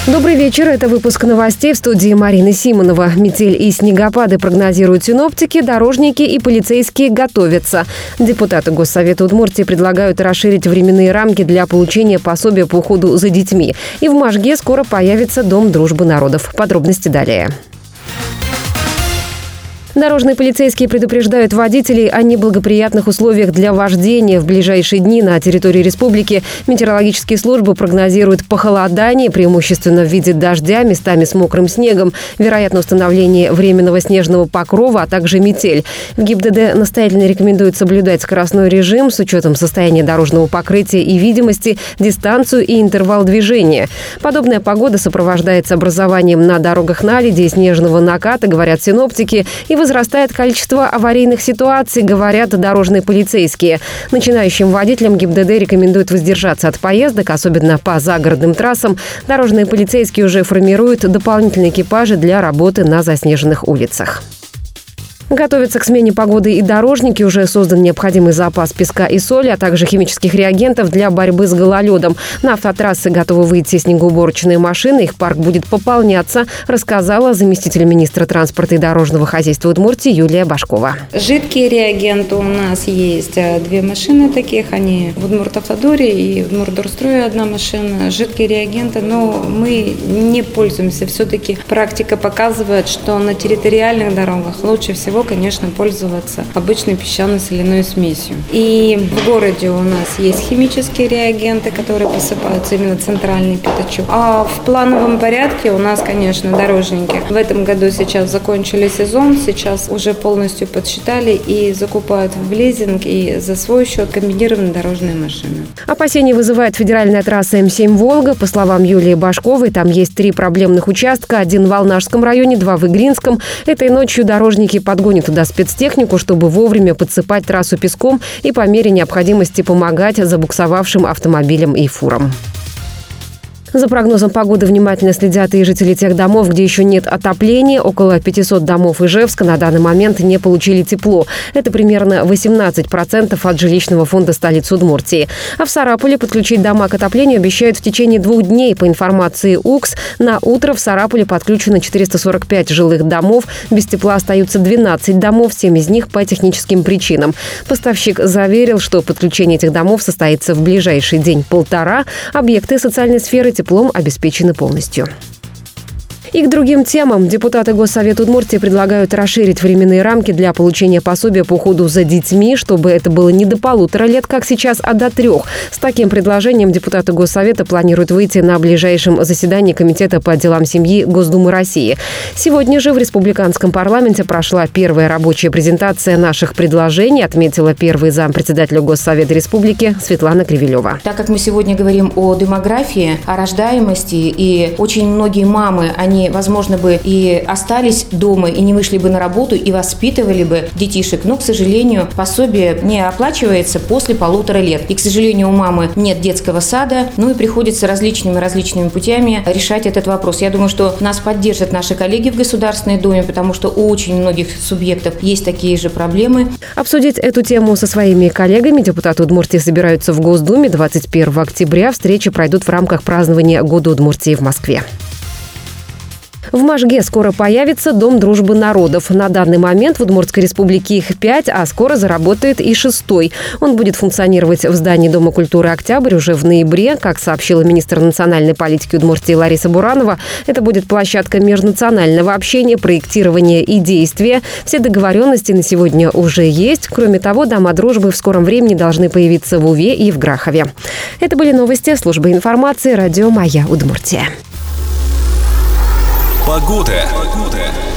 Добрый вечер. Это выпуск новостей в студии Марины Симонова. Метель и снегопады прогнозируют синоптики, дорожники и полицейские готовятся. Депутаты Госсовета Удмуртии предлагают расширить временные рамки для получения пособия по уходу за детьми. И в Можге скоро появится Дом дружбы народов. Подробности далее. Дорожные полицейские предупреждают водителей о неблагоприятных условиях для вождения. В ближайшие дни на территории республики метеорологические службы прогнозируют похолодание, преимущественно в виде дождя, местами с мокрым снегом, вероятно установление временного снежного покрова, а также метель. В ГИБДД настоятельно рекомендуют соблюдать скоростной режим с учетом состояния дорожного покрытия и видимости, дистанцию и интервал движения. Подобная погода сопровождается образованием на дорогах наледи и снежного наката, говорят синоптики, и возрастает количество аварийных ситуаций, говорят дорожные полицейские. Начинающим водителям ГИБДД рекомендуют воздержаться от поездок, особенно по загородным трассам. Дорожные полицейские уже формируют дополнительные экипажи для работы на заснеженных улицах. Готовятся к смене погоды и дорожники. Уже создан необходимый запас песка и соли, а также химических реагентов для борьбы с гололедом. На автотрассы готовы выйти снегоуборочные машины. Их парк будет пополняться, рассказала заместитель министра транспорта и дорожного хозяйства Удмуртии Юлия Башкова. Жидкие реагенты у нас есть. 2 машины таких. Они в Удмуртавтодоре и в Удмуртдорстрое 1 машина. Жидкие реагенты, но мы не пользуемся. Все-таки практика показывает, что на территориальных дорогах лучше всего, конечно, пользоваться обычной песчано-соляной смесью. И в городе у нас есть химические реагенты, которые посыпаются именно центральный пятачок. А в плановом порядке у нас, конечно, дорожники. В этом году сейчас закончили сезон, сейчас уже полностью подсчитали и закупают в лизинг и за свой счет комбинированные дорожные машины. Опасения вызывает федеральная трасса М7 «Волга». По словам Юлии Башковой, там есть 3 проблемных участка. 1 в Волнажском районе, 2 в Игринском. Этой ночью дорожники подгонят туда спецтехнику, чтобы вовремя подсыпать трассу песком и по мере необходимости помогать забуксовавшим автомобилям и фурам. За прогнозом погоды внимательно следят и жители тех домов, где еще нет отопления. Около 500 домов Ижевска на данный момент не получили тепло. Это примерно 18% от жилищного фонда столицы Удмуртии. А в Сарапуле подключить дома к отоплению обещают в течение 2 дней. По информации УКС, на утро в Сарапуле подключено 445 жилых домов. Без тепла остаются 12 домов, 7 из них по техническим причинам. Поставщик заверил, что подключение этих домов состоится в ближайший день-полтора. Объекты социальной сферы теплом обеспечены полностью. И к другим темам. Депутаты Госсовета Удмуртии предлагают расширить временные рамки для получения пособия по уходу за детьми, чтобы это было не до 1,5 лет, как сейчас, а до 3. С таким предложением депутаты Госсовета планируют выйти на ближайшем заседании Комитета по делам семьи Госдумы России. Сегодня же в республиканском парламенте прошла первая рабочая презентация наших предложений, отметила первый зампредседателя Госсовета Республики Светлана Кривилева. Так как мы сегодня говорим о демографии, о рождаемости, и очень многие мамы, они, возможно, бы и остались дома, и не вышли бы на работу, и воспитывали бы детишек. Но, к сожалению, пособие не оплачивается после 1,5 лет. И, к сожалению, у мамы нет детского сада, ну и приходится различными путями решать этот вопрос. Я думаю, что нас поддержат наши коллеги в Государственной Думе, потому что у очень многих субъектов есть такие же проблемы. Обсудить эту тему со своими коллегами депутаты Удмуртии собираются в Госдуме 21 октября. Встречи пройдут в рамках празднования Года Удмуртии в Москве. В Можге скоро появится Дом дружбы народов. На данный момент в Удмуртской республике их 5, а скоро заработает и 6-й. Он будет функционировать в здании Дома культуры «Октябрь» уже в ноябре. Как сообщила министр национальной политики Удмуртии Лариса Буранова, это будет площадка межнационального общения, проектирования и действия. Все договоренности на сегодня уже есть. Кроме того, дома дружбы в скором времени должны появиться в Уве и в Грахове. Это были новости службы информации радио «Моя Удмуртия». Погода.